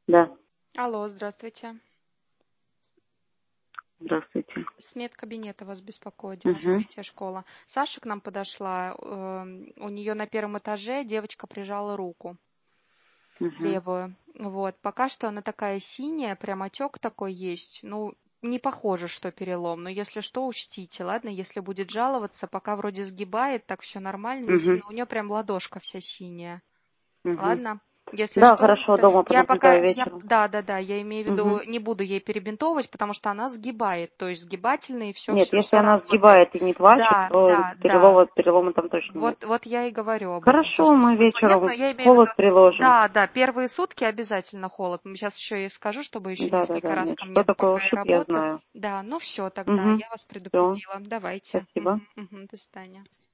Да, Алло, здравствуйте. здравствуйте. С медкабинета вас беспокоит, Угу, 93-я школа. Саша к нам подошла, у нее на первом этаже девочка прижала руку угу, левую. Вот, пока что она такая синяя, прям отек такой есть. Ну, не похоже, что перелом, но если что, учтите, ладно? Если будет жаловаться, пока вроде сгибает, так все нормально, не угу, сильно. У нее прям ладошка вся синяя. угу. Ладно? Если Да, что, хорошо, дома я пока, понаблюдаю вечером. да, я имею в Угу. виду, не буду ей перебинтовывать, потому что она сгибает, то есть сгибательные, все, Нет, все, если все она работает. сгибает и не плачет, Да, то да, да. перелома там точно нет. Вот я и говорю об этом, то, Хорошо, что мы смысла нет, но вечером я имею в виду, холод приложим. да, первые сутки обязательно холод. Сейчас еще ей скажу, чтобы еще несколько Да, раз нет, ко что мне, такое пока я ушиб, я работаю. знаю. Да, ну все тогда, Угу, я вас все, предупредила. Давайте. спасибо. До свидания.